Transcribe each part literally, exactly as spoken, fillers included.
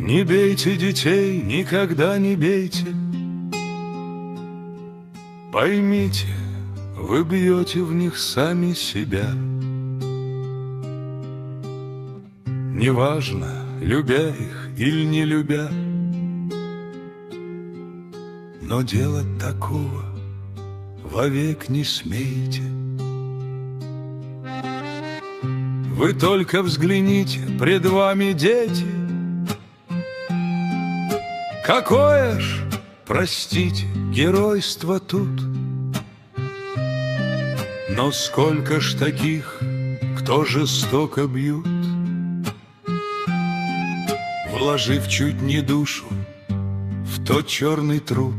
Не бейте детей, никогда не бейте. Поймите, вы бьете в них сами себя. Неважно, любя их или не любя, но делать такого вовек не смейте. Вы только взгляните, пред вами дети. Какое ж, простите, геройство тут. Но сколько ж таких, кто жестоко бьют, вложив чуть не душу в тот черный труд,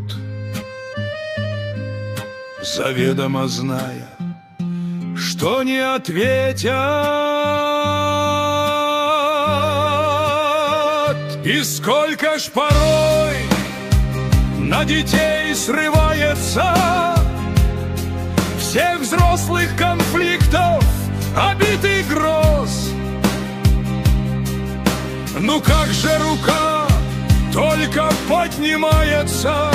заведомо зная, что не ответят. И сколько ж порой на детей срывается всех взрослых конфликтов, обид и гроз. Ну как же рука только поднимается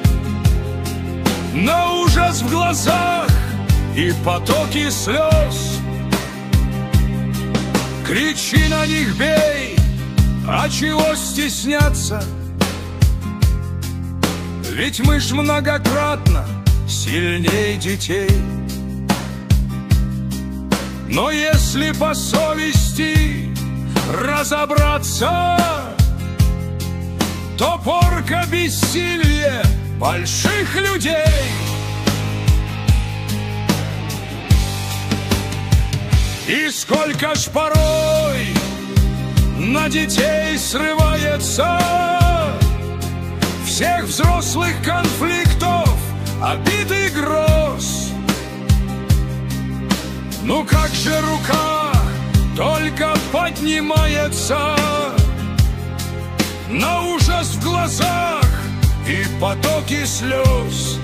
на ужас в глазах и потоки слез. Кричи на них, бей, а чего стесняться? Ведь мы ж многократно сильней детей. Но если по совести разобраться, то порка бессилье больших людей. И сколько ж порой на детей срывается всех взрослых конфликтов, обид и гроз. Ну как же рука только поднимается на ужас в глазах и потоки слез.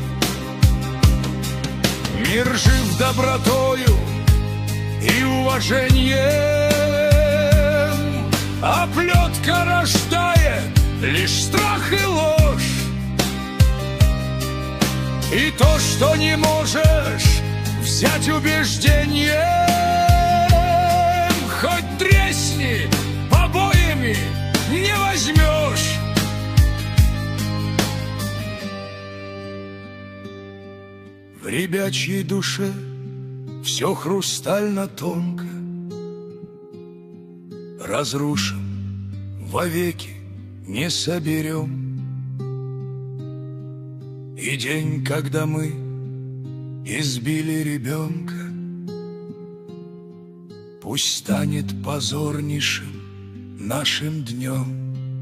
Мир жив добротою и уважением, а плетка рождает лишь страх и ложь. И то, что не можешь взять убеждением, хоть тресни, побоями не возьмешь. В ребячьей душе все хрустально тонко, разрушим, вовеки не соберем. И день, когда мы избили ребенка, пусть станет позорнейшим нашим днем.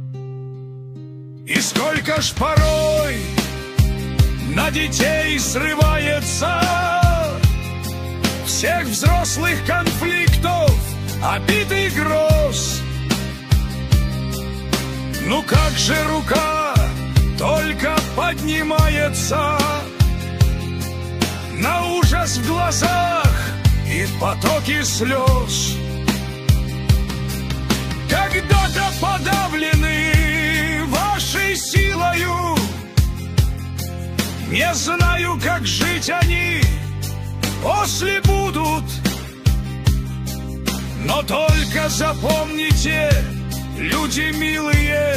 И сколько ж порой на детей срывается всех взрослых конфликтов, обид и гроз. Ну как же рука только поднимается на ужас в глазах и потоки слез. Когда-то подавлены вашей силою, не знаю, как жить они после будут. Но только запомните, люди милые,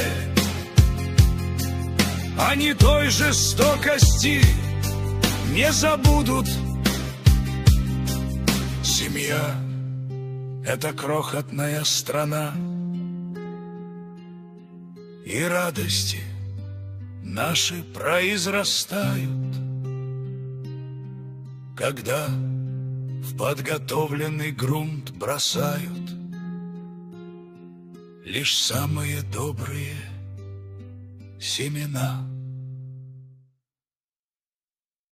они той жестокости не забудут. Семья — это крохотная страна, и радости наши произрастают, когда в подготовленный грунт бросают лишь самые добрые семена.